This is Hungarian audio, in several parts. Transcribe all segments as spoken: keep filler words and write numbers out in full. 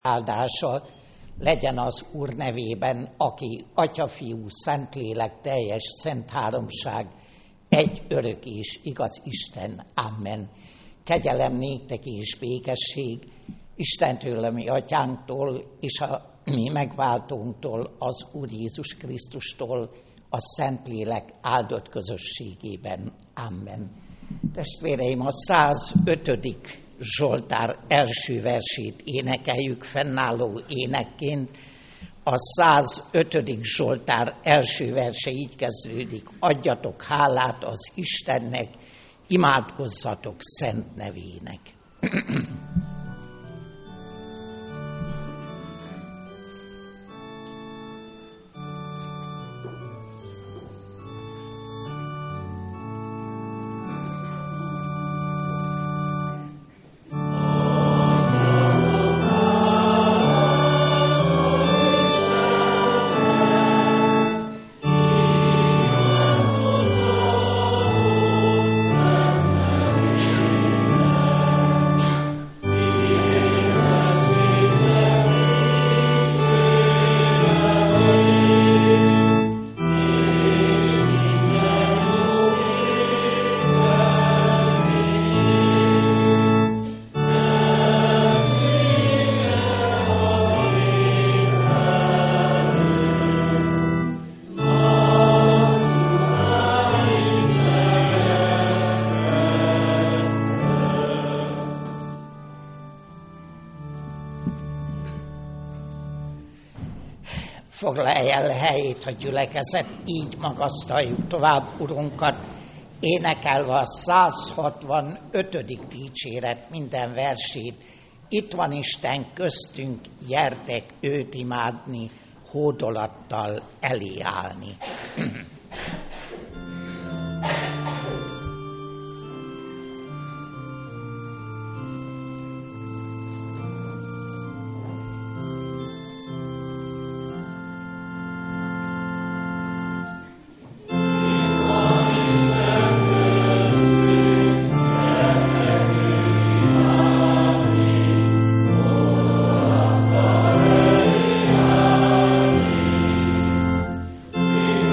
áldása legyen az Úr nevében, aki Atya, Fiú, Szentlélek, teljes szent háromság, egy örök és igaz Isten. Amen. Kegyelem néktek és békesség Istentől, a mi atyánktól, és a mi megváltónktól, az Úr Jézus Krisztustól, a Szentlélek áldott közösségében. Amen. Testvéreim, a százötödik Zsoltár első versét énekeljük fennálló énekként. A százötödik Zsoltár első verse így kezdődik: adjatok hálát az Istennek, imádkozzatok szent nevének. Foglalj el helyét a gyülekezet, így magasztaljuk tovább Urunkat, énekelve a százhatvanötödik dicséret minden versét. Itt van Isten köztünk, gyertek őt imádni, hódolattal elé állni. Amen.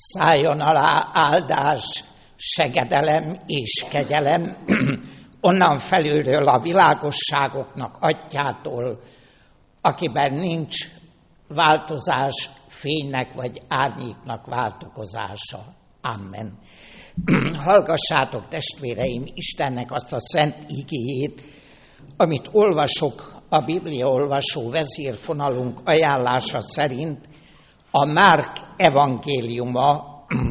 Szálljon alá áldás, segedelem és kegyelem, onnan felülről a világosságoknak atyától, akiben nincs változás, fénynek vagy árnyéknak változása. Amen. Hallgassátok, testvéreim, Istennek azt a szent igéjét, amit olvasok a Biblia olvasó vezérfonalunk ajánlása szerint a Márk evangéliuma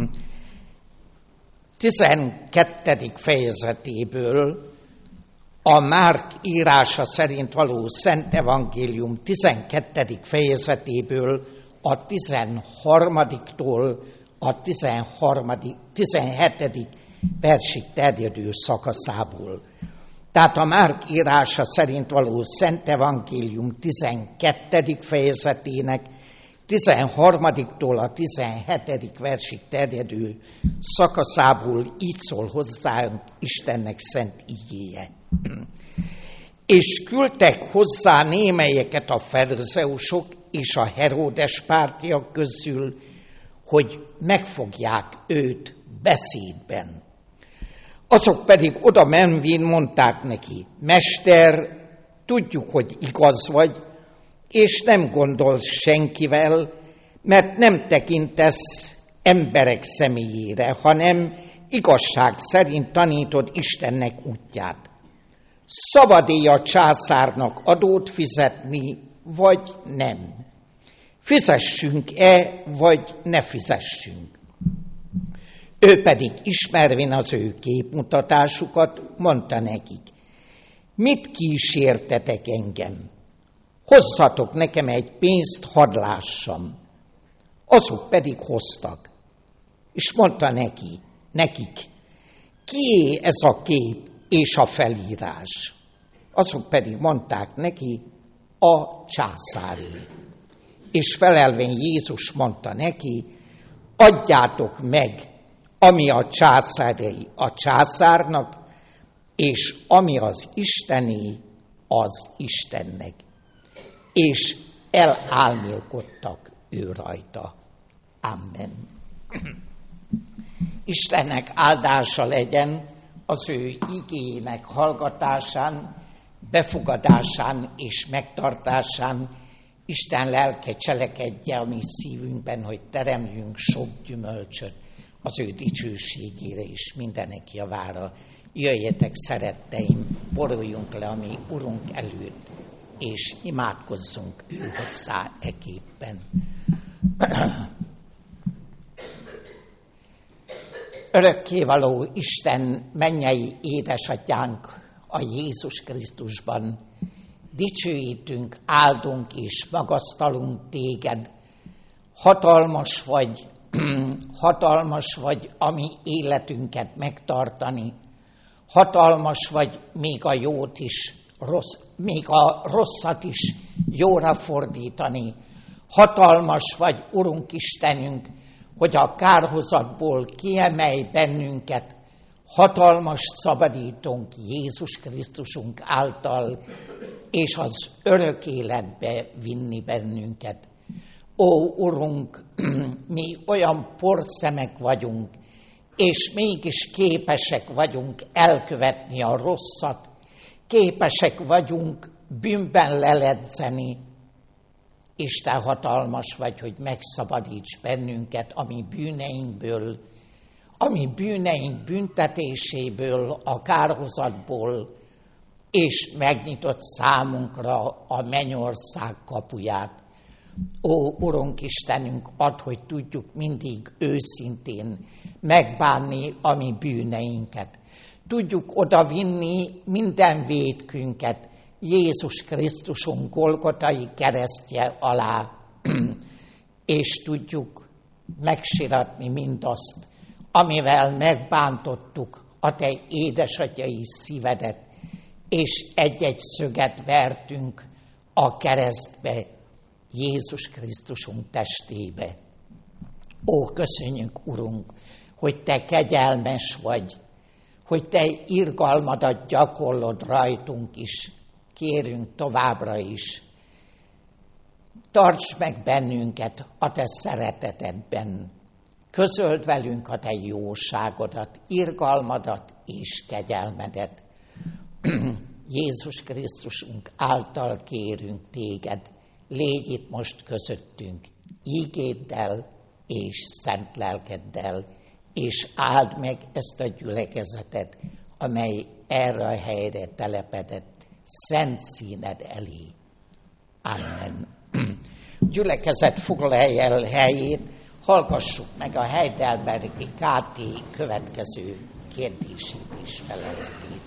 tizenkettedik fejezetéből, a Márk írása szerint való Szent Evangélium tizenkettedik fejezetéből a tizenharmadiktól a tizenhetedik versig terjedő szakaszából. Tehát a Márk írása szerint való Szent Evangélium tizenkettedik fejezetének tizenharmadiktól a tizenhetedik versig terjedő szakaszából így szól hozzánk Istennek szent igéje. És küldtek hozzá némelyeket a farizeusok és a Heródes pártiak közül, hogy megfogják őt beszédben. Azok pedig oda menvén mondták neki: Mester, tudjuk, hogy igaz vagy, és nem gondolsz senkivel, mert nem tekintesz emberek személyére, hanem igazság szerint tanítod Istennek útját. Szabad-e a császárnak adót fizetni, vagy nem? Fizessünk-e, vagy ne fizessünk? Ő pedig ismervén az ő képmutatásukat, mondta nekik: mit kísértetek engem? Hozzatok nekem egy pénzt, hadd lássam. Azok pedig hoztak. És mondta neki, nekik: kié ez a kép és a felírás? Azok pedig mondták neki: a császáré. És felelvén Jézus mondta neki: adjátok meg, ami a császáré a császárnak, és ami az Istené, az Istennek. És elálmélkodtak ő rajta. Amen. Istennek áldása legyen az ő igéjének hallgatásán, befogadásán és megtartásán. Isten lelke cselekedje a mi szívünkben, hogy teremjünk sok gyümölcsöt az ő dicsőségére és mindenek javára. Jöjjetek, szeretteim, boruljunk le a mi Urunk előtt, és imádkozzunk ő hozzá eképpen. Örökkévaló Isten, mennyei édesatyánk a Jézus Krisztusban, dicsőítünk, áldunk és magasztalunk téged. Hatalmas vagy, hatalmas vagy a mi életünket megtartani, hatalmas vagy még a jót is, rossz, még a rosszat is jóra fordítani. Hatalmas vagy, Urunk Istenünk, hogy a kárhozatból kiemelj bennünket, hatalmas szabadítónk Jézus Krisztusunk által, és az örök életbe vinni bennünket. Ó, Urunk, mi olyan porszemek vagyunk, és mégis képesek vagyunk elkövetni a rosszat, képesek vagyunk bűnben leledzeni, és te hatalmas vagy, hogy megszabadíts bennünket a mi bűneinkből, a mi bűneink büntetéséből, a kárhozatból, és megnyitott számunkra a mennyország kapuját. Ó, Urunk Istenünk, add, hogy tudjuk mindig őszintén megbánni a mi bűneinket. Tudjuk odavinni minden vétkünket Jézus Krisztusunk Golgotai keresztje alá, és tudjuk megsiratni mindazt, amivel megbántottuk a te édesatyai szívedet, és egy-egy szöget vertünk a keresztbe, Jézus Krisztusunk testébe. Ó, köszönjük, Urunk, hogy te kegyelmes vagy, hogy te irgalmadat gyakorlod rajtunk is, kérünk továbbra is. Tarts meg bennünket a te szeretetedben. Közöld velünk a te jóságodat, irgalmadat és kegyelmedet. Jézus Krisztusunk által kérünk téged, légy itt most közöttünk, ígéddel és szent lelkeddel, és áld meg ezt a gyülekezetet, amely erre a helyre telepedett, szent színed elé. Amen. Gyülekezet foglalja el helyét, hallgassuk meg a Heidelbergi ká té következő kérdését és feleletét.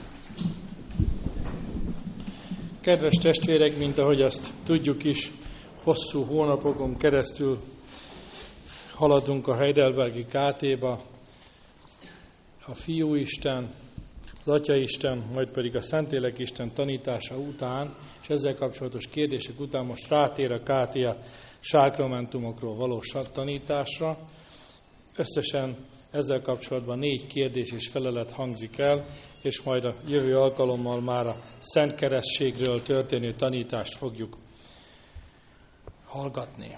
Kedves testvérek, mint ahogy azt tudjuk is, hosszú hónapokon keresztül haladunk a Heidelbergi ká té-ba. A Fiúisten, az Atyaisten, majd pedig a Szentlélek Isten tanítása után, és ezzel kapcsolatos kérdések után most rátér a ká té a sákramentumokról való tanításra. Összesen ezzel kapcsolatban négy kérdés és felelet hangzik el, és majd a jövő alkalommal már a Szent Keresztségről történő tanítást fogjuk hallgatni.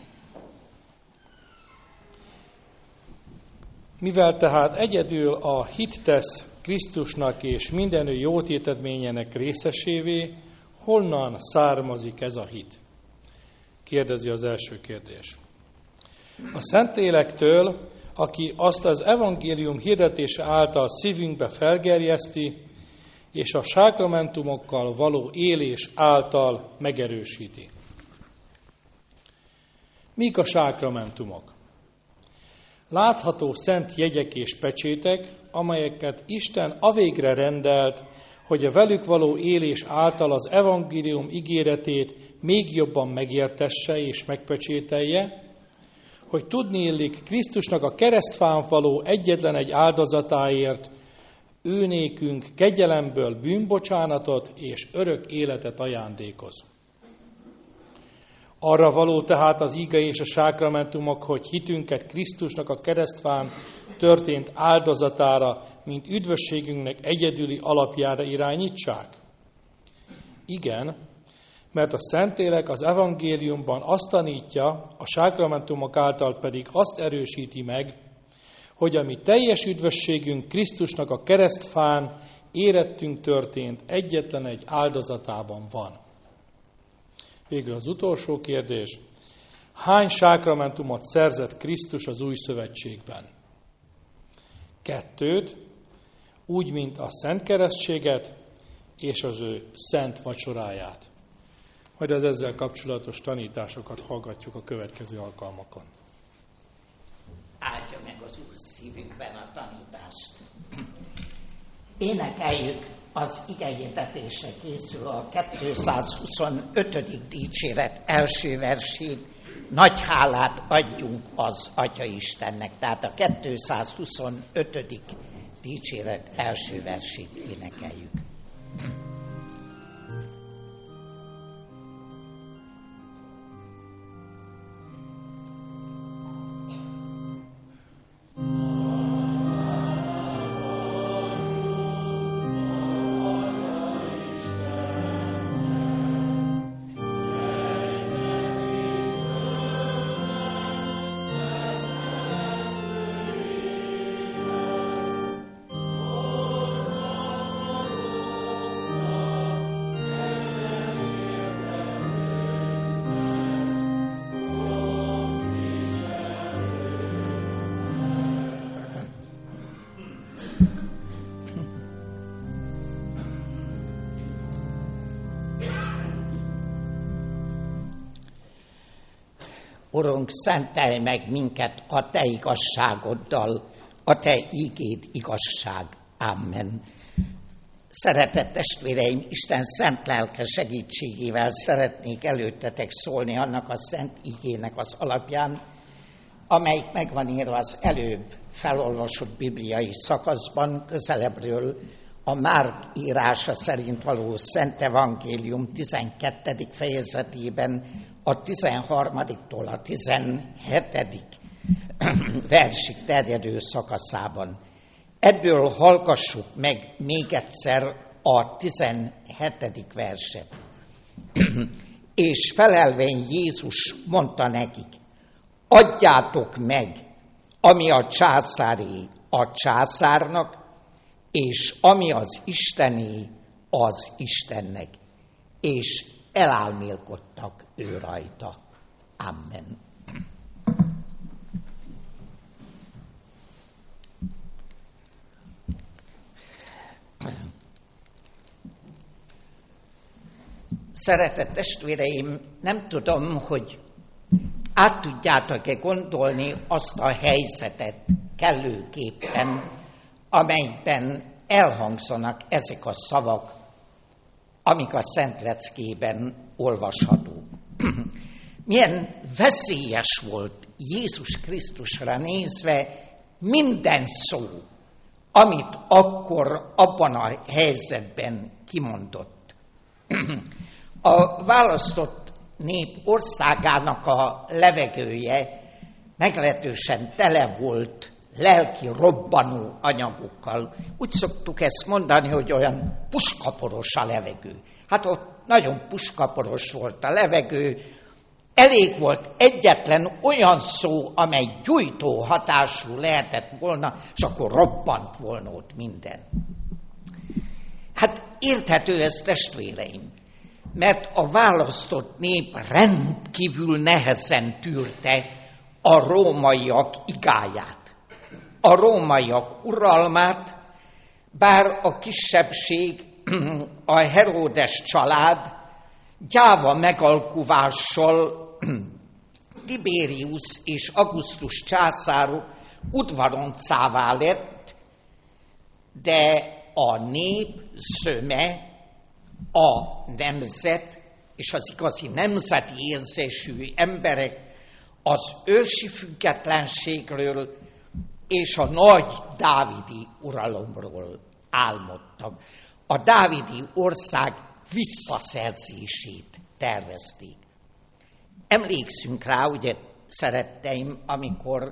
Mivel tehát egyedül a hit tesz Krisztusnak és mindenő jótéteményének részesévé, honnan származik ez a hit? Kérdezi az első kérdés. A Szentlélektől, aki azt az evangélium hirdetése által szívünkbe felgerjeszti, és a sákramentumokkal való élés által megerősíti. Mik a sákramentumok? Látható szent jegyek és pecsétek, amelyeket Isten avégre rendelt, hogy a velük való élés által az evangélium ígéretét még jobban megértesse és megpecsételje, hogy tudniillik Krisztusnak a keresztfán való egyetlen egy áldozatáért ő nékünk kegyelemből bűnbocsánatot és örök életet ajándékoz. Arra való tehát az ige és a sákramentumok, hogy hitünket Krisztusnak a keresztfán történt áldozatára, mint üdvösségünknek egyedüli alapjára irányítsák? Igen, mert a Szentlélek az evangéliumban azt tanítja, a sákramentumok által pedig azt erősíti meg, hogy a mi teljes üdvösségünk Krisztusnak a keresztfán érettünk történt egyetlen egy áldozatában van. Végül az utolsó kérdés. Hány sákramentumot szerzett Krisztus az új szövetségben? Kettőt, úgy, mint a Szent Keresztséget és az ő szent vacsoráját. Majd az ezzel kapcsolatos tanításokat hallgatjuk a következő alkalmakon. Áldja meg az Úr szívünkben a tanítást. Énekeljük az igehirdetése készül a kétszázhuszonötödik dicséret első versét. Nagy hálát adjunk az Atya Istennek. Tehát a kétszázhuszonötödik dicséret első versét énekeljük. Urunk, szentelj meg minket a te igazságoddal, a te ígéd igazság. Amen. Szeretett testvéreim, Isten szent lelke segítségével szeretnék előttetek szólni annak a szent igének az alapján, amelyik meg van írva az előbb felolvasott bibliai szakaszban, közelebbről a Márk írása szerint való Szent Evangélium tizenkettedik fejezetében, a tizenharmadiktól a tizenhetedik versig terjedő szakaszában. Ebből hallgassuk meg még egyszer a tizenhetedik verset. És felelvén Jézus mondta nekik, adjátok meg ami a császári a császárnak, és ami az Istené az Istennek, és elálmélkodtak ő rajta. Amen. Szeretett testvéreim, nem tudom, hogy át tudjátok-e gondolni azt a helyzetet kellőképpen, amelyben elhangzanak ezek a szavak, amik a Szent Leckében olvashatók. Milyen veszélyes volt Jézus Krisztusra nézve minden szó, amit akkor abban a helyzetben kimondott. A választott nép országának a levegője meglehetősen tele volt lelki robbanó anyagokkal. Úgy szoktuk ezt mondani, hogy olyan puskaporos a levegő. Hát ott nagyon puskaporos volt a levegő, elég volt egyetlen olyan szó, amely gyújtó hatású lehetett volna, és akkor robbant volna ott minden. Hát érthető ez, testvéreim, mert a választott nép rendkívül nehezen tűrte a rómaiak igáját, a rómaiak uralmát, bár a kisebbség, a Heródes család gyáva megalkuvással Tiberius és Augustus császárok udvaroncává lett, de a nép zöme, a nemzet és az igazi nemzeti érzésű emberek az ősi függetlenségről és a nagy dávidi uralomról álmodtak. A dávidi ország visszaszerzését tervezték. Emlékszünk rá, ugye, szeretteim, amikor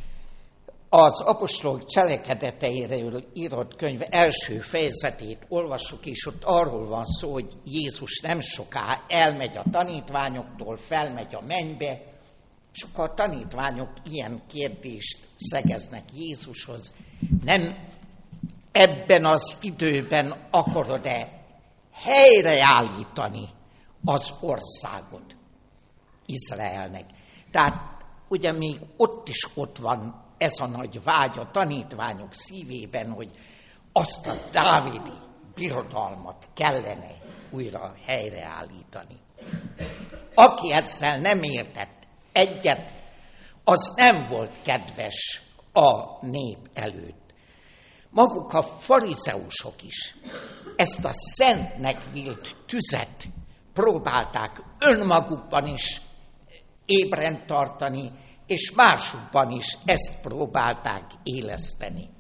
az apostolok cselekedeteiről írott könyv első fejezetét olvassuk, és ott arról van szó, hogy Jézus nem soká elmegy a tanítványoktól, felmegy a mennybe, és akkor a tanítványok ilyen kérdést szegeznek Jézushoz. Nem ebben az időben akarod-e helyreállítani az országot Izraelnek? Tehát ugye még ott is ott van ez a nagy vágy a tanítványok szívében, hogy azt a dávidi birodalmat kellene újra helyreállítani. Aki ezzel nem értett egyet, az nem volt kedves a nép előtt. Maguk a farizeusok is ezt a szentnek vélt tüzet próbálták önmagukban is ébren tartani, és másokban is ezt próbálták éleszteni.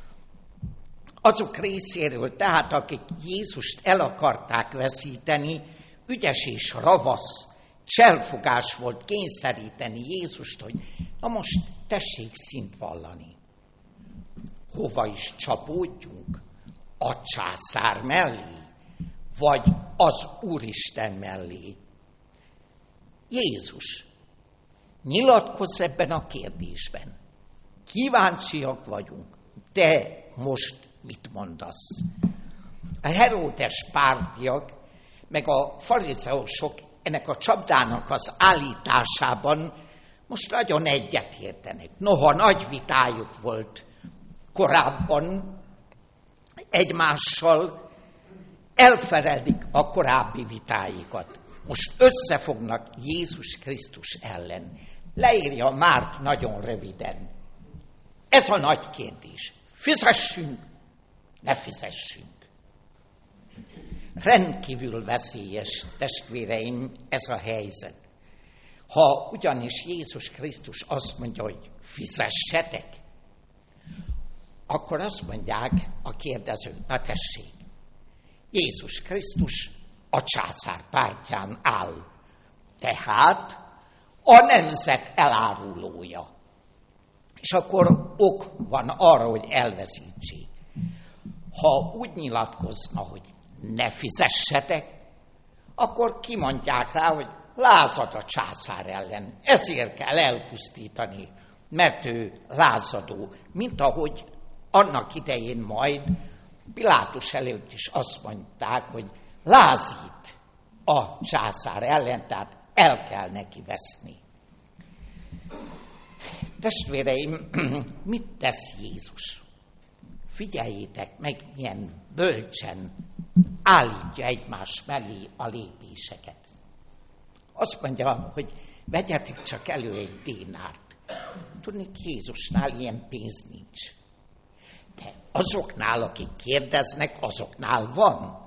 Azok részéről tehát, akik Jézust el akarták veszíteni, ügyes és ravasz cselfogás volt kényszeríteni Jézust, hogy na most tessék szint vallani. Hova is csapódjunk? A császár mellé, vagy az Úristen mellé? Jézus, nyilatkozz ebben a kérdésben. Kíváncsiak vagyunk. Te most mit mondasz? A Heródes pártiak, meg a farizeusok ennek a csapdának az állításában most nagyon egyetértenek. Noha nagy vitájuk volt korábban egymással, elfeledik a korábbi vitáikat. Most összefognak Jézus Krisztus ellen. Leírja Márk nagyon röviden. Ez a nagy kérdés. Fizessünk, ne fizessünk. Rendkívül veszélyes, testvéreim, ez a helyzet. Ha ugyanis Jézus Krisztus azt mondja, hogy fizessetek, akkor azt mondják a kérdezők, na tessék, Jézus Krisztus a császár pártján áll, tehát a nemzet elárulója. És akkor ok van arra, hogy elveszítsék. Ha úgy nyilatkozna, hogy ne fizessetek, akkor kimondják rá, hogy lázad a császár ellen, ezért kell elpusztítani mert ő lázadó, mint ahogy annak idején majd Pilátus előtt is azt mondták, hogy lázít a császár ellen, tehát el kell neki veszni. Testvéreim, mit tesz Jézus? Figyeljétek meg, milyen bölcsen állítja egymás mellé a lépéseket. Azt mondja, hogy vegyetek csak elő egy dénárt. Tudni, Jézusnál ilyen pénz nincs. De azoknál, akik kérdeznek, azoknál van.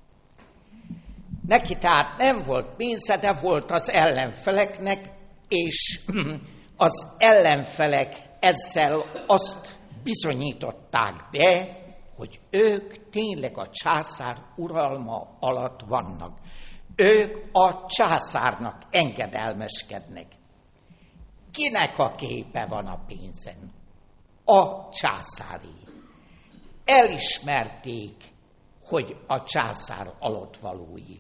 Neki tehát nem volt pénze, de volt az ellenfeleknek, és az ellenfelek ezzel azt bizonyították be, hogy ők tényleg a császár uralma alatt vannak. Ők a császárnak engedelmeskednek. Kinek a képe van a pénzen? A császáré. Elismerték, hogy a császár alatt valói.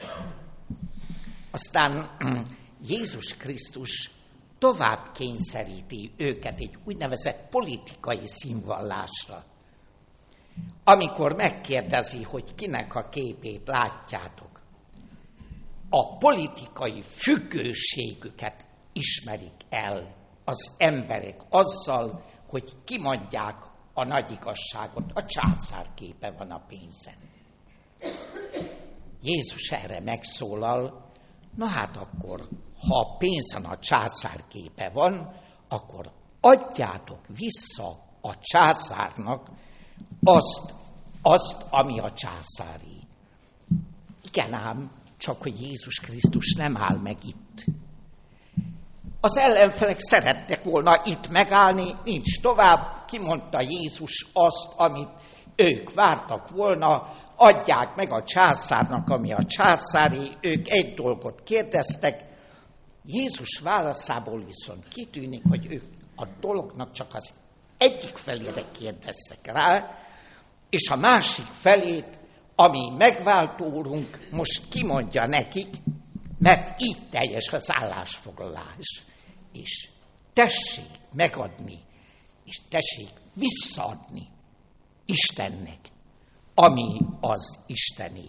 Aztán Jézus Krisztus tovább kényszeríti őket egy úgynevezett politikai színvallásra. Amikor megkérdezi, hogy kinek a képét látjátok, a politikai függőségüket ismerik el az emberek azzal, hogy kimondják a nagy igazságot, a császár képe van a pénzen. Jézus erre megszólal, na hát akkor, ha a pénzen a császár képe van, akkor adjátok vissza a császárnak azt, azt, ami a császári. Igen ám, csak hogy Jézus Krisztus nem áll meg itt. Az ellenfelek szerettek volna itt megállni, nincs tovább, kimondta Jézus azt, amit ők vártak volna, adják meg a császárnak, ami a császári, ők egy dolgot kérdeztek, Jézus válaszából viszont kitűnik, hogy ők a dolognak csak az egyik felére kérdeztek rá, és a másik felét, ami megváltó úrunk, most kimondja nekik, mert így teljes az állásfoglalás. És tessék megadni, és tessék visszaadni Istennek, ami az Istené.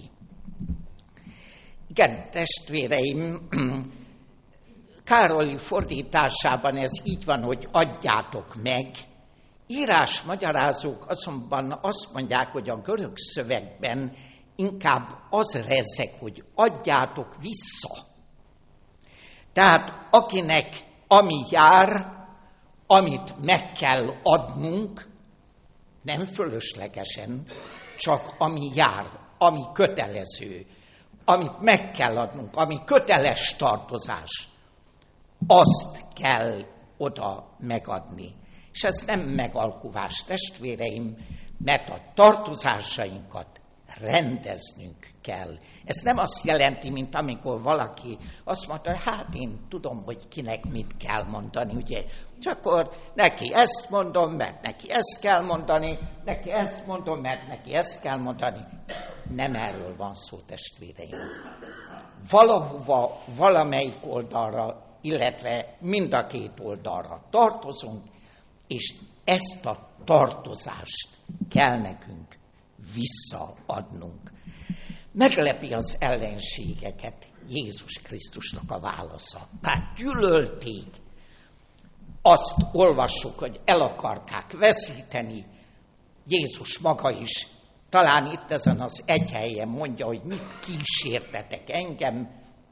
Igen, testvéreim, Károly fordításában ez így van, hogy adjátok meg. Írásmagyarázók azonban azt mondják, hogy a görög szövegben inkább az rezeg, hogy adjátok vissza. Tehát akinek ami jár, amit meg kell adnunk, nem fölöslegesen, csak ami jár, ami kötelező, amit meg kell adnunk, ami köteles tartozás, azt kell oda megadni. És ez nem megalkuvás, testvéreim, mert a tartozásainkat rendeznünk kell. Ez nem azt jelenti, mint amikor valaki azt mondta, hogy hát én tudom, hogy kinek mit kell mondani, ugye? Csak akkor neki ezt mondom, mert neki ezt kell mondani, neki ezt mondom, mert neki ezt kell mondani. Nem erről van szó, testvéreim. Valahova, valamelyik oldalra, illetve mind a két oldalra tartozunk, és ezt a tartozást kell nekünk visszaadnunk. Meglepi az ellenségeket Jézus Krisztusnak a válasza. Bár gyűlölték, azt olvassuk, hogy el akarták veszíteni. Jézus maga is talán itt ezen az egy helyen mondja, hogy mit kísértetek engem.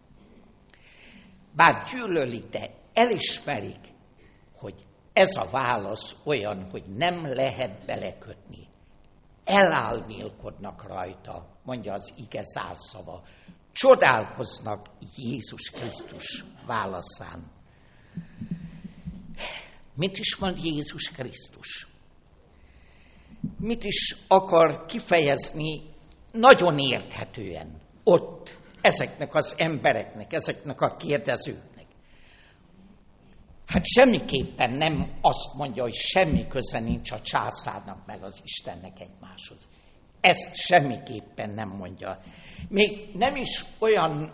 Bár gyűlölik, de elismerik, hogy ez a válasz olyan, hogy nem lehet belekötni. Elálmélkodnak rajta, mondja az ige zárszava. Csodálkoznak Jézus Krisztus válaszán. Mit is mond Jézus Krisztus? Mit is akar kifejezni nagyon érthetően ott ezeknek az embereknek, ezeknek a kérdezőknek? Hát semmiképpen nem azt mondja, hogy semmi köze nincs a császárnak meg az Istennek egymáshoz. Ezt semmiképpen nem mondja. Még nem is olyan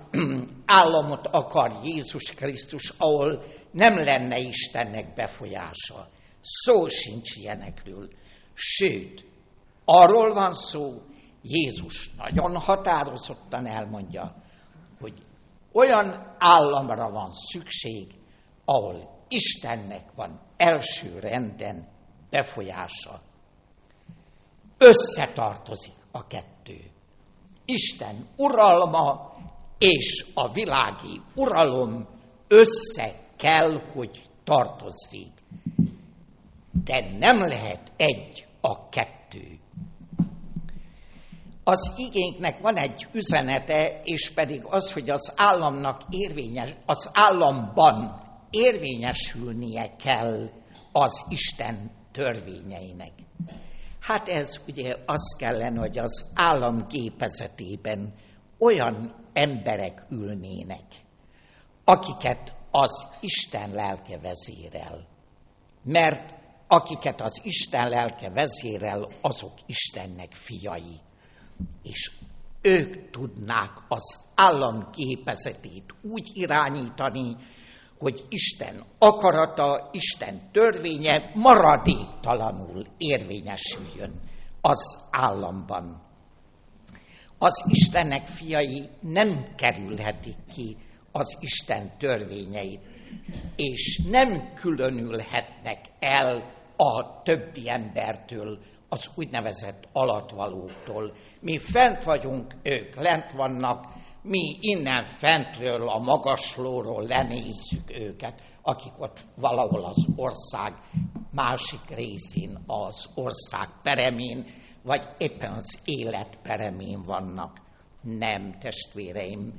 államot akar Jézus Krisztus, ahol nem lenne Istennek befolyása. Szó sincs ilyenekről. Sőt, arról van szó, Jézus nagyon határozottan elmondja, hogy olyan államra van szükség, ahol Istennek van első renden befolyása. Összetartozik a kettő. Isten uralma és a világi uralom össze kell, hogy tartozzék. De nem lehet egy a kettő. Az igénknek van egy üzenete, és pedig az, hogy az államnak érvényes, az államban érvényesülnie kell az Isten törvényeinek. Hát ez ugye az kellene, hogy az állam gépezetében olyan emberek ülnének, akiket az Isten lelke vezérel. Mert akiket az Isten lelke vezérel, azok Istennek fiai. És ők tudnák az állam gépezetét úgy irányítani, hogy Isten akarata, Isten törvénye maradéktalanul érvényesüljön az államban. Az Istennek fiai nem kerülhetik ki az Isten törvényeit, és nem különülhetnek el a többi embertől, az úgynevezett alattvalóktól. Mi fent vagyunk, ők lent vannak, mi innen fentről, a magaslóról lenézzük őket, akik ott valahol az ország másik részén, az ország peremén, vagy éppen az élet peremén vannak. Nem, testvéreim,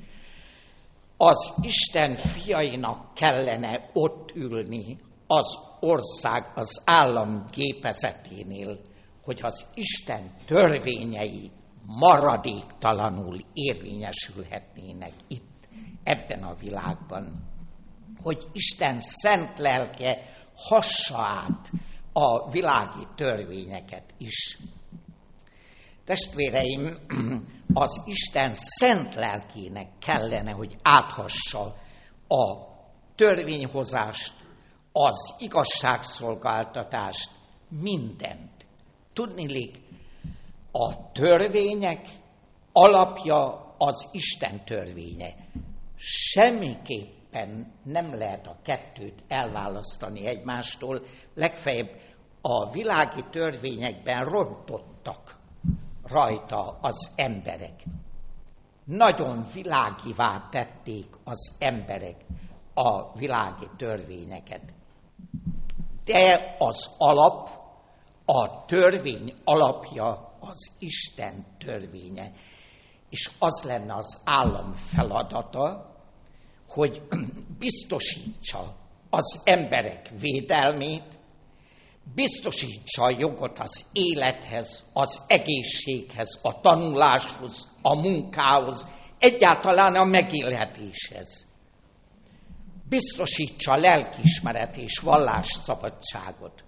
az Isten fiainak kellene ott ülni az ország, az állam gépezeténél, hogy az Isten törvényei maradéktalanul érvényesülhetnének itt, ebben a világban. Hogy Isten szent lelke hassa át a világi törvényeket is. Testvéreim, az Isten szent lelkének kellene, hogy áthassa a törvényhozást, az igazságszolgáltatást, mindent. Tudniillik, a törvények alapja az Isten törvénye. Semmiképpen nem lehet a kettőt elválasztani egymástól, legfeljebb a világi törvényekben rontottak rajta az emberek. Nagyon világivá tették az emberek a világi törvényeket. De az alap, a törvény alapja az Isten törvénye. És az lenne az állam feladata, hogy biztosítsa az emberek védelmét, biztosítsa a jogot az élethez, az egészséghez, a tanuláshoz, a munkához, egyáltalán a megélhetéshez. Biztosítsa a lelkiismeret és vallásszabadságot.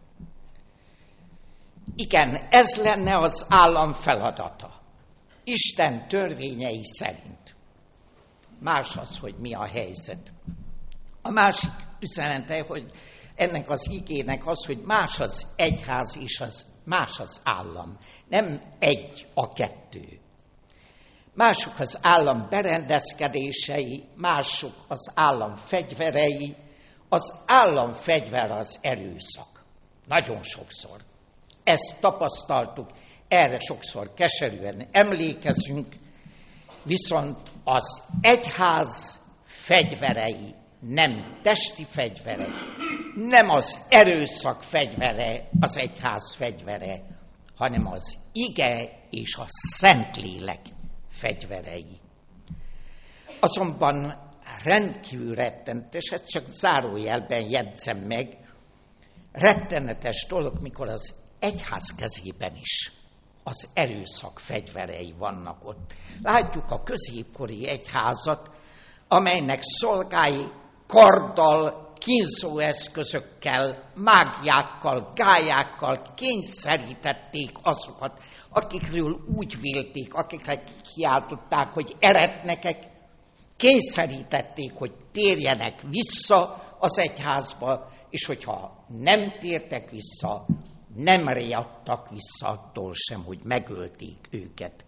Igen, ez lenne az állam feladata, Isten törvényei szerint. Más az, hogy mi a helyzet. A másik üzenete, hogy ennek az igének az, hogy más az egyház és az, más az állam. Nem egy a kettő. Mások az állam berendezkedései, mások az állam fegyverei. Az állam fegyver az erőszak. Nagyon sokszor. Ezt tapasztaltuk, erre sokszor keserűen emlékezünk, viszont az egyház fegyverei nem testi fegyverek, nem az erőszak fegyvere, az egyház fegyvere, hanem az ige és a Szentlélek fegyverei. Azonban rendkívül rettenetes, ezt csak zárójelben jegyzem meg, rettenetes dolog, mikor az egyház kezében is az erőszak fegyverei vannak ott. Látjuk a középkori egyházat, amelynek szolgái karddal, kínzóeszközökkel, mágiákkal, gályákkal kényszerítették azokat, akikről úgy vélték, akikre kiáltották, hogy eretnekek, kényszerítették, hogy térjenek vissza az egyházba, és hogyha nem tértek vissza, nem riadtak vissza attól sem, hogy megölték őket.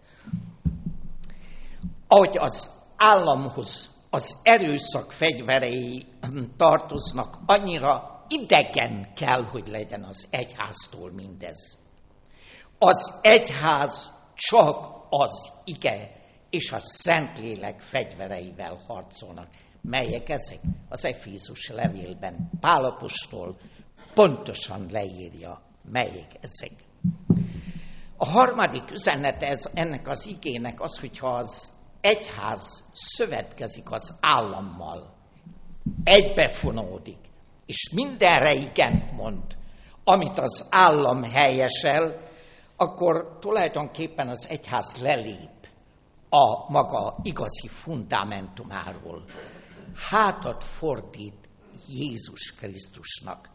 Ahogy az államhoz az erőszak fegyverei tartoznak, annyira idegen kell, hogy legyen az egyháztól mindez. Az egyház csak az ige és a Szentlélek fegyvereivel harcolnak. Melyek ezek? Az Efézus levélben Pál apostol pontosan leírja, melyek ezek. A harmadik üzenete ez, ennek az igének az, hogyha az egyház szövetkezik az állammal, egybefonódik, és mindenre igent mond, amit az állam helyesel, akkor tulajdonképpen az egyház lelép a maga igazi fundamentumáról. Hátat fordít Jézus Krisztusnak.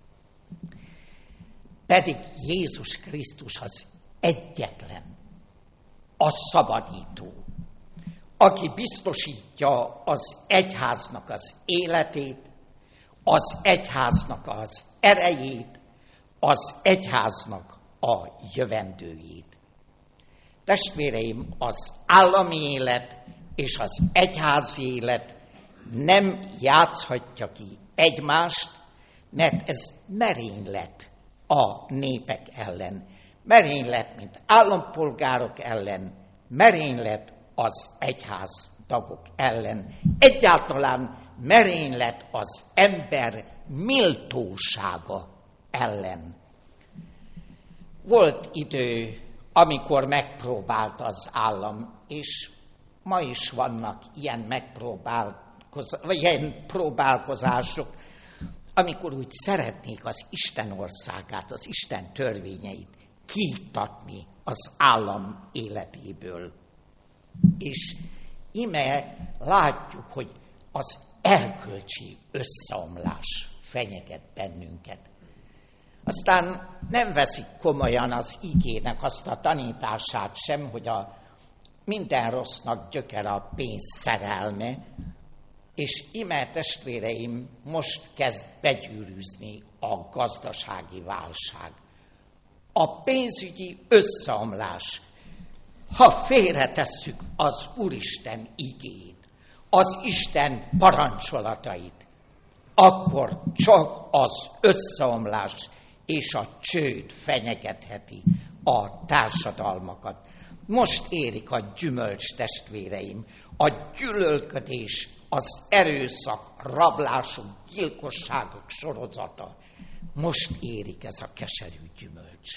Pedig Jézus Krisztus az egyetlen, a szabadító, aki biztosítja az egyháznak az életét, az egyháznak az erejét, az egyháznak a jövendőjét. Testvéreim, az állami élet és az egyházi élet nem játszhatja ki egymást, mert ez merénylet a népek ellen. Merénylet, mint állampolgárok ellen, merénylet az egyház tagok ellen. Egyáltalán merénylet az ember méltósága ellen. Volt idő, amikor megpróbált az állam, és ma is vannak ilyen, megpróbálkoz... vagy ilyen próbálkozások, amikor úgy szeretnék az Isten országát, az Isten törvényeit kiiktatni az állam életéből. És íme látjuk, hogy az erkölcsi összeomlás fenyeget bennünket. Aztán nem veszik komolyan az igének azt a tanítását sem, hogy a minden rossznak gyökere a pénz szerelme, és íme testvéreim, most kezd begyűrűzni a gazdasági válság. A pénzügyi összeomlás, ha félretesszük az Úristen igéjét, az Isten parancsolatait, akkor csak az összeomlás és a csőd fenyegetheti a társadalmakat. Most érik a gyümölcs, testvéreim, a gyűlölködés, az erőszak, rablások, gyilkosságok sorozata. Most érik ez a keserű gyümölcs.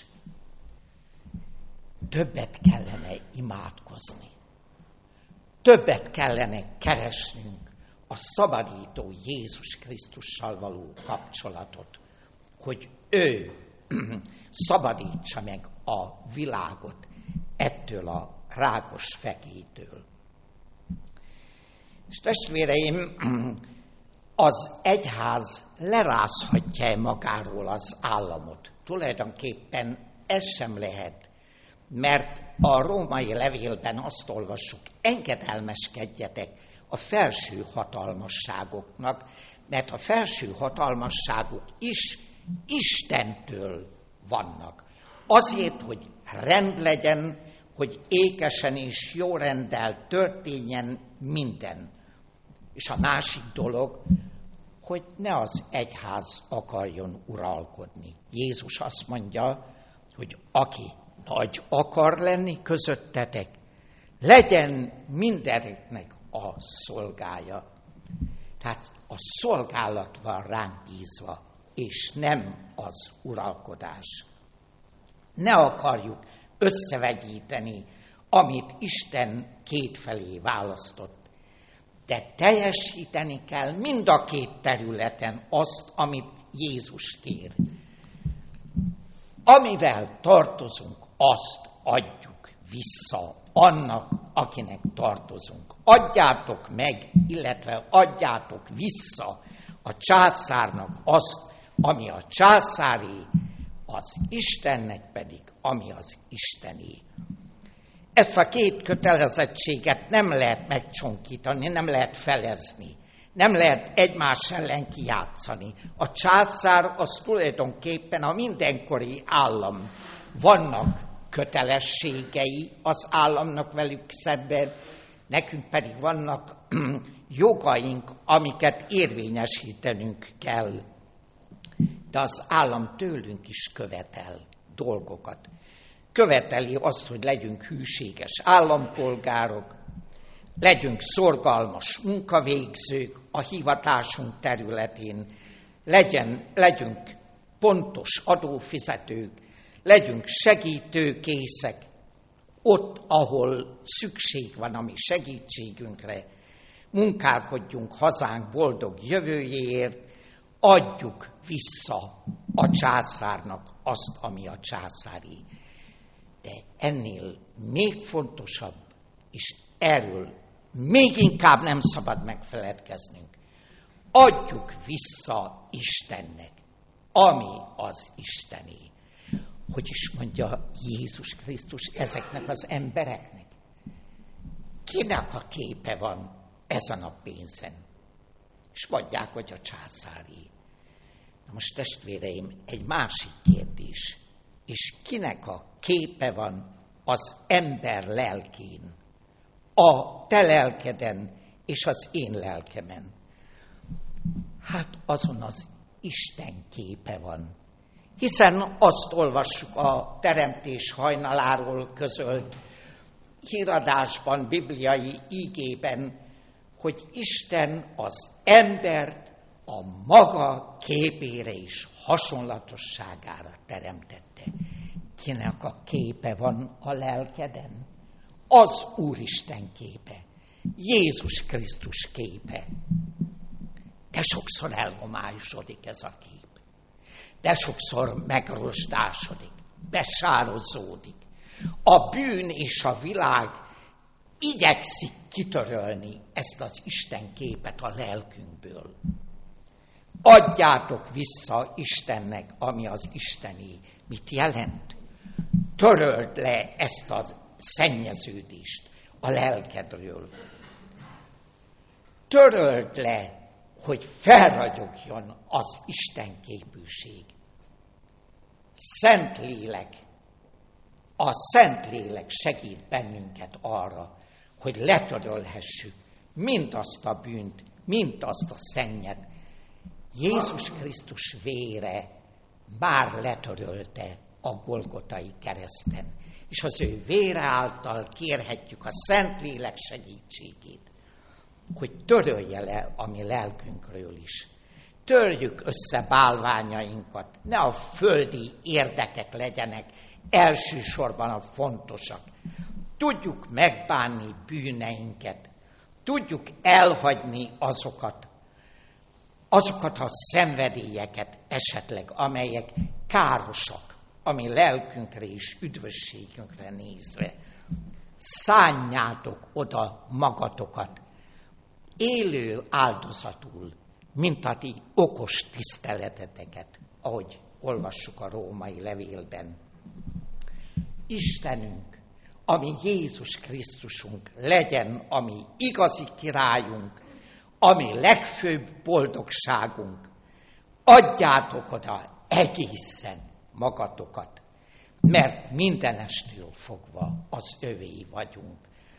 Többet kellene imádkozni. Többet kellene keresnünk a szabadító Jézus Krisztussal való kapcsolatot, hogy ő szabadítsa meg a világot ettől a rákos fekétől. És testvéreim, az egyház lerázhatja magáról az államot. Tulajdonképpen ez sem lehet, mert a római levélben azt olvassuk, engedelmeskedjetek a felső hatalmasságoknak, mert a felső hatalmasságok is Istentől vannak. Azért, hogy rend legyen, hogy ékesen és jó renddel történjen minden. És a másik dolog, hogy ne az egyház akarjon uralkodni. Jézus azt mondja, hogy aki nagy akar lenni közöttetek, legyen mindeneknek a szolgája. Tehát a szolgálat van ránk bízva, és nem az uralkodás. Ne akarjuk összevegyíteni, amit Isten kétfelé választott, de teljesíteni kell mind a két területen azt, amit Jézus kér. Amivel tartozunk, azt adjuk vissza annak, akinek tartozunk. Adjátok meg, illetve adjátok vissza a császárnak azt, ami a császáré, az Istennek pedig, ami az Istené. Ezt a két kötelezettséget nem lehet megcsonkítani, nem lehet felezni. Nem lehet egymás ellen kijátszani. A császár az tulajdonképpen a mindenkori állam. Vannak kötelességei az államnak velük szemben, nekünk pedig vannak jogaink, amiket érvényesítenünk kell. De az állam tőlünk is követel dolgokat. Követeli azt, hogy legyünk hűséges állampolgárok, legyünk szorgalmas munkavégzők a hivatásunk területén, legyen, legyünk pontos adófizetők, legyünk segítőkészek, ott, ahol szükség van a mi segítségünkre, munkálkodjunk hazánk boldog jövőjéért, adjuk vissza a császárnak azt, ami a császári. De ennél még fontosabb, és erről még inkább nem szabad megfeledkeznünk. Adjuk vissza Istennek, ami az Istené. Hogy is mondja Jézus Krisztus ezeknek az embereknek? Kinek a képe van ezen a pénzen? És mondják, hogy a császári. Na most testvéreim, egy másik kérdés. És kinek a képe van az ember lelkén? A te lelkeden és az én lelkemen. Hát azon az Isten képe van. Hiszen azt olvassuk a teremtés hajnaláról közölt híradásban, bibliai ígében, hogy Isten az embert a maga képére és hasonlatosságára teremtette. Kinek a képe van a lelkeden? Az Úristen képe, Jézus Krisztus képe. De sokszor elhomályosodik ez a kép. De sokszor megrosdásodik, besározódik. A bűn és a világ igyekszik kitörölni ezt az Isten képet a lelkünkből. Adjátok vissza Istennek, ami az Isteni. Mit jelent? Töröld le ezt a szennyeződést a lelkedről. Töröld le, hogy felragyogjon az Isten képűség. Szentlélek, a Szentlélek segít bennünket arra, hogy letörölhessük mindazt a bűnt, mindazt a szennyet. Jézus Krisztus vére már letörölte a Golgotai kereszten, és az ő vére által kérhetjük a Szentlélek segítségét, hogy törölje le a mi lelkünkről is. Törjük össze bálványainkat, ne a földi érdekek legyenek elsősorban a fontosak. Tudjuk megbánni bűneinket, tudjuk elhagyni azokat, azokat a szenvedélyeket esetleg, amelyek károsak a mi lelkünkre és üdvösségünkre nézve. Szánjátok oda magatokat élő áldozatul, mint a ti okos tiszteleteteket, ahogy olvassuk a római levélben. Istenünk, ami Jézus Krisztusunk, legyen a mi igazi királyunk, ami legfőbb boldogságunk. Adjátok oda egészen magatokat, mert mindenestől fogva az övé vagyunk.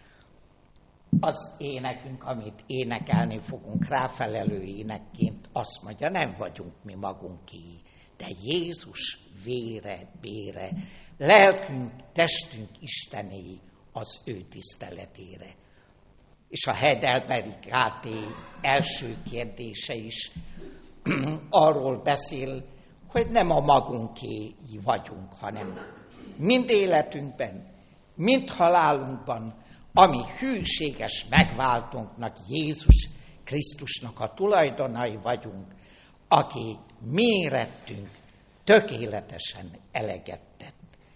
Az énekünk, amit énekelni fogunk ráfelelő énekként, azt mondja, nem vagyunk mi magunké, de Jézus vére, bére, lelkünk, testünk Istené az ő tiszteletére. És a Heidelbergi ká té első kérdése is arról beszél, hogy nem a magunké vagyunk, hanem mind életünkben, mind halálunkban, ami hűséges megváltónknak, Jézus Krisztusnak a tulajdonai vagyunk, aki mérettünk tökéletesen eleget tett.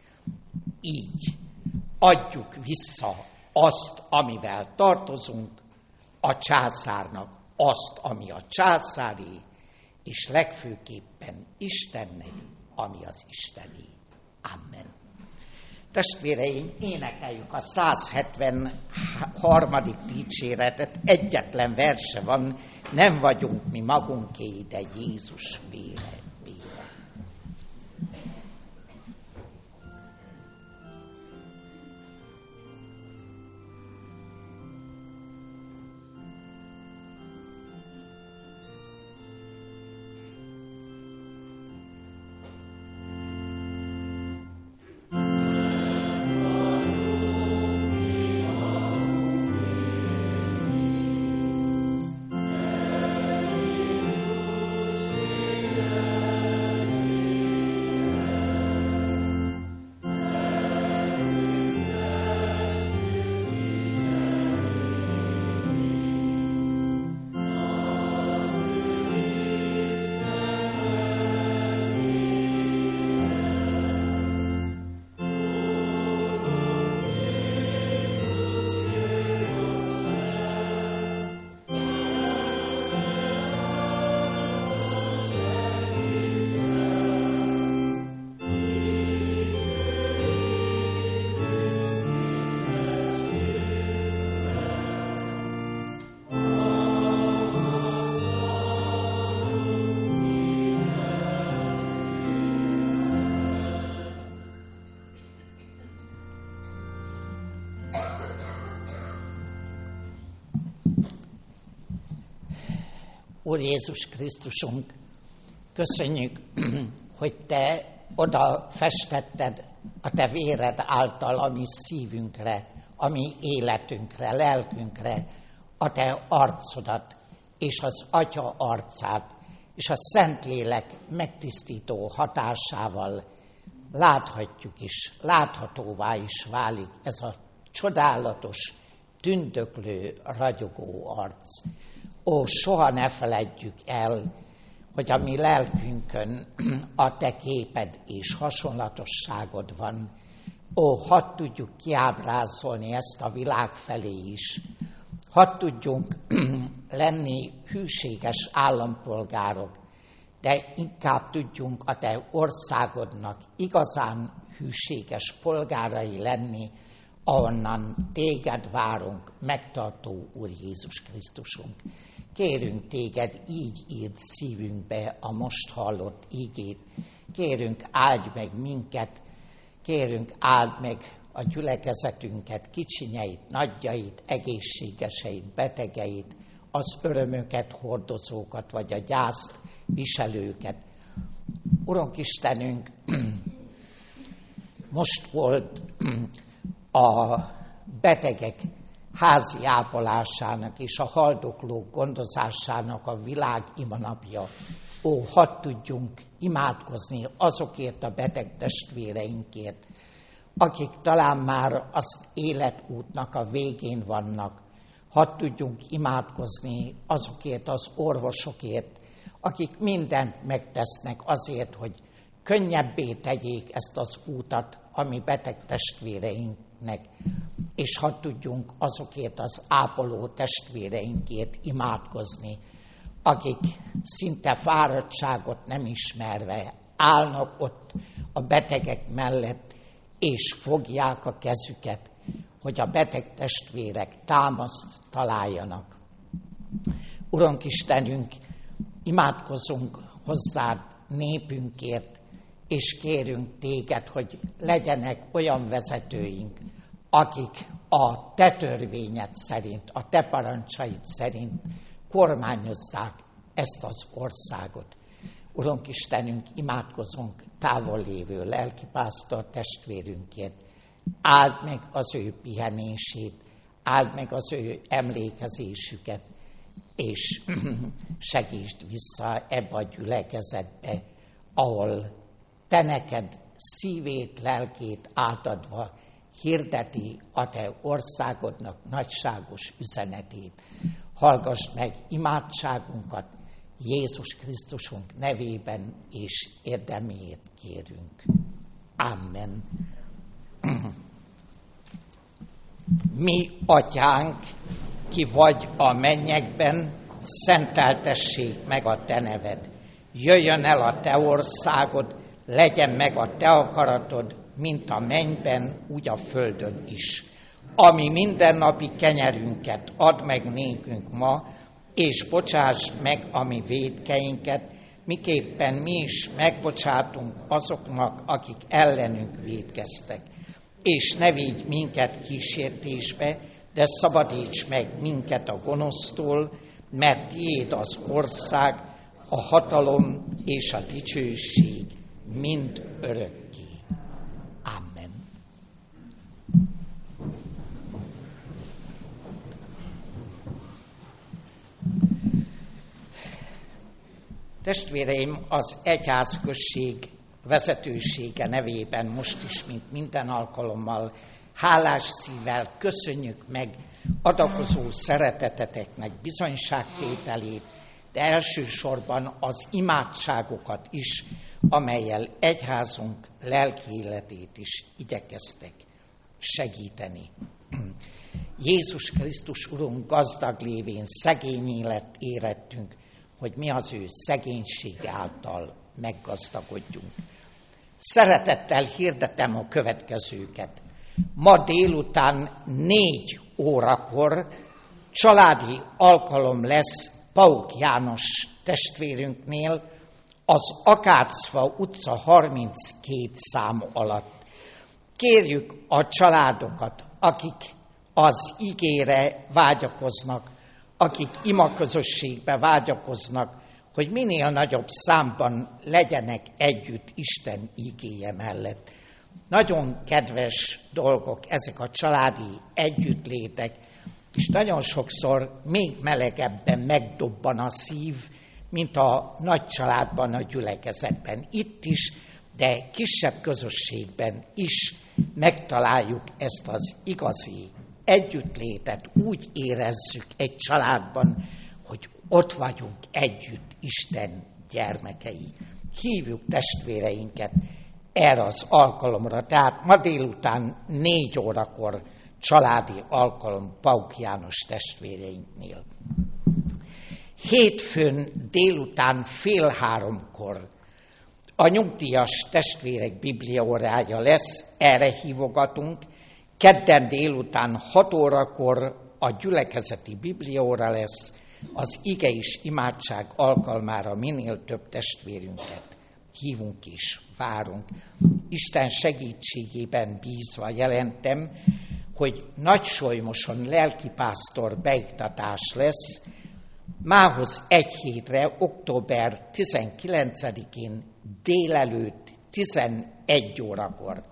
Így adjuk vissza azt, amivel tartozunk, a császárnak azt, ami a császári, és legfőképpen Istennek, ami az Isteni. Amen. Testvéreim, énekeljük a száz hetvenharmadik dicséretet, egyetlen verse van, nem vagyunk mi magunké, de Jézus vére, vére. Úr Jézus Krisztusunk, köszönjük, hogy Te oda festetted a Te véred által a mi szívünkre, a mi életünkre, lelkünkre a Te arcodat és az Atya arcát, és a Szentlélek megtisztító hatásával láthatjuk is, láthatóvá is válik ez a csodálatos, tündöklő, ragyogó arc. Ó, soha ne feledjük el, hogy a mi lelkünkön a Te képed és hasonlatosságod van. Ó, hadd tudjuk kiábrázolni ezt a világ felé is. Hadd tudjunk lenni hűséges állampolgárok, de inkább tudjunk a Te országodnak igazán hűséges polgárai lenni, ahonnan Téged várunk, megtartó Úr Jézus Krisztusunk. Kérünk Téged, így írd szívünkbe a most hallott ígét. Kérünk, áldj meg minket, kérünk, áld meg a gyülekezetünket, kicsinyeit, nagyjait, egészségeseit, betegeit, az örömöket, hordozókat, vagy a gyászt viselőket. Urunk Istenünk, most volt a betegek házi ápolásának és a haldoklók gondozásának a világ imanapja. Ó, hadd tudjunk imádkozni azokért a beteg testvéreinkért, akik talán már az életútnak a végén vannak. Hadd tudjunk imádkozni azokért az orvosokért, akik mindent megtesznek azért, hogy könnyebbé tegyék ezt az útat a mi beteg testvéreinknek, és hadd tudjunk azokért az ápoló testvéreinkért imádkozni, akik szinte fáradtságot nem ismerve állnak ott a betegek mellett, és fogják a kezüket, hogy a beteg testvérek támaszt találjanak. Urunk Istenünk, imádkozunk hozzád népünkért, és kérünk Téged, hogy legyenek olyan vezetőink, akik a Te törvényed szerint, a Te parancsaid szerint kormányozzák ezt az országot. Urunk Istenünk, imádkozunk távol lévő lelkipásztor testvérünkért. Áld meg az ő pihenését, áld meg az ő emlékezésüket, és segítsd vissza ebbe a gyülekezetbe, ahol Te neked szívét, lelkét átadva hirdeti a Te országodnak nagyságos üzenetét. Hallgass meg imádságunkat, Jézus Krisztusunk nevében és érdeméért kérünk. Amen. Mi, Atyánk, ki vagy a mennyekben, szenteltessék meg a Te neved. Jöjjön el a Te országod, legyen meg a Te akaratod, mint a mennyben, úgy a földön is. Ami mindennapi kenyerünket add meg nékünk ma, és bocsásd meg a mi vétkeinket, miképpen mi is megbocsátunk azoknak, akik ellenünk vétkeztek. És ne vigy minket kísértésbe, de szabadíts meg minket a gonosztól, mert tiéd az ország, a hatalom és a dicsőség mind örökké. Amen. Testvéreim, az egyházközség vezetősége nevében most is, mint minden alkalommal, hálás szívvel köszönjük meg adakozó szereteteteknek bizonyságtételét, de elsősorban az imádságokat is, amellyel egyházunk lelki életét is igyekeztek segíteni. Jézus Krisztus Urunk gazdag lévén szegény élet érettünk, hogy mi az ő szegénység által meggazdagodjunk. Szeretettel hirdetem a következőket. Ma délután négy órakor családi alkalom lesz Pauk János testvérünknél, az Akácfa utca harminckét szám alatt. Kérjük a családokat, akik az igére vágyakoznak, akik imaközösségbe vágyakoznak, hogy minél nagyobb számban legyenek együtt Isten igéje mellett. Nagyon kedves dolgok ezek a családi együttlétek, és nagyon sokszor még melegebben megdobban a szív, mint a nagy családban, a gyülekezetben. Itt is, de kisebb közösségben is megtaláljuk ezt az igazi együttlétet. Úgy érezzük egy családban, hogy ott vagyunk együtt Isten gyermekei. Hívjuk testvéreinket erre az alkalomra. Tehát ma délután négy órakor családi alkalom Pauk János testvéreinknél. Hétfőn délután fél háromkor a nyugdíjas testvérek bibliaórája lesz, erre hívogatunk. Kedden délután hat órakor a gyülekezeti bibliaóra lesz, az ige és imádság alkalmára minél több testvérünket hívunk és várunk. Isten segítségében bízva jelentem, hogy Nagysolymoson lelkipásztor beiktatás lesz, mához egy hétre, október tizenkilencedikén délelőtt tizenegy órakor.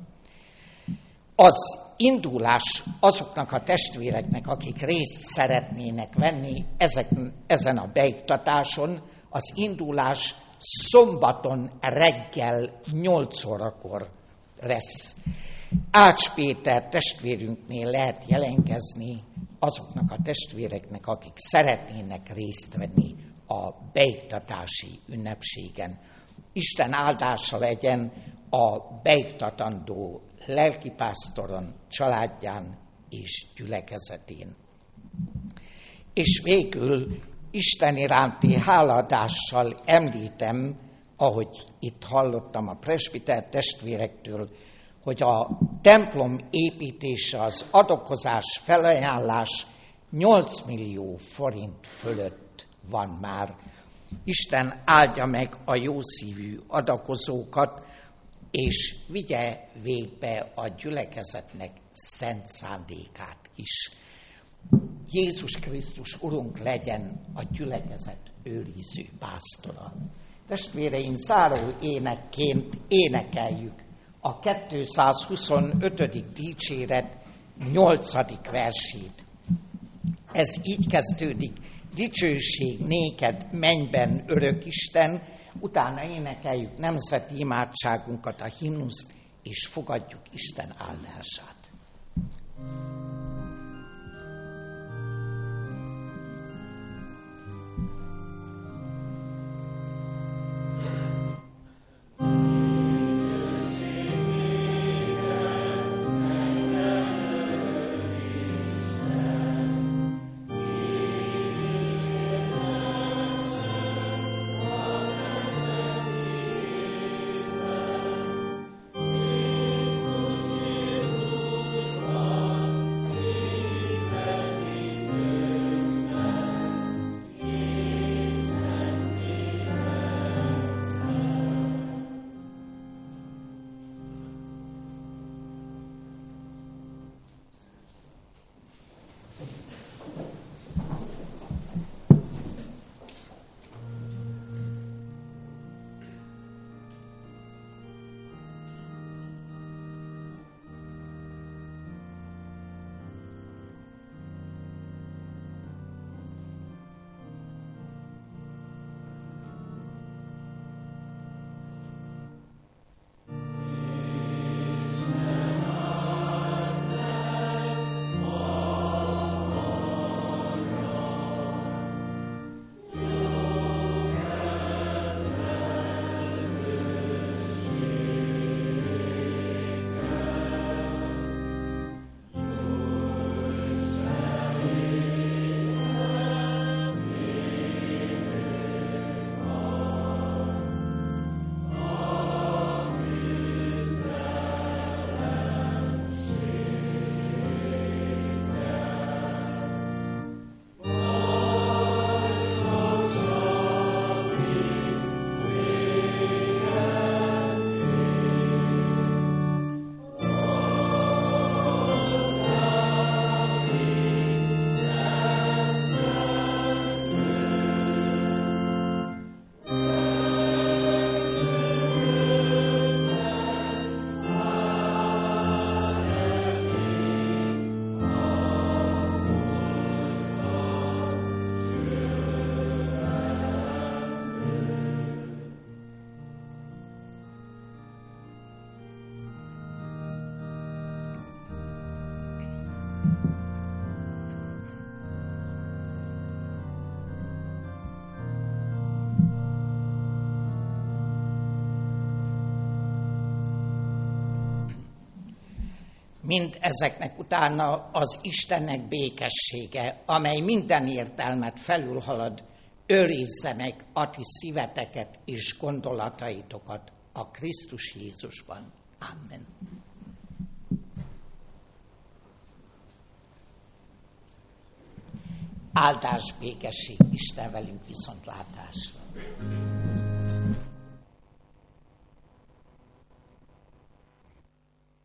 Az indulás azoknak a testvéreknek, akik részt szeretnének venni ezek, ezen a beiktatáson, az indulás szombaton reggel nyolc órakor lesz. Ács Péter testvérünknél lehet jelentkezni azoknak a testvéreknek, akik szeretnének részt venni a beiktatási ünnepségen. Isten áldása legyen a beiktatandó lelkipásztoron, családján és gyülekezetén. És végül Isten iránti háladással említem, ahogy itt hallottam a presbiter testvérektől, hogy a templom építése, az adakozás, felajánlás nyolc millió forint fölött van már. Isten áldja meg a jószívű adakozókat, és vigye végbe a gyülekezetnek szent szándékát is. Jézus Krisztus Urunk legyen a gyülekezet őriző pásztora. Testvéreim, záró énekként énekeljük a kétszázhuszonötödik dicséret nyolcadik versét. Ez így kezdődik: dicsőség néked mennyben örök Isten, utána énekeljük nemzeti imádságunkat, a himnuszt, és fogadjuk Isten áldását. mind ezeknek utána az Istennek békessége, amely minden értelmet felülhalad, őrizze meg a ti szíveteket és gondolataitokat a Krisztus Jézusban. Amen. Áldás, békesség, Isten velünk, viszontlátásra.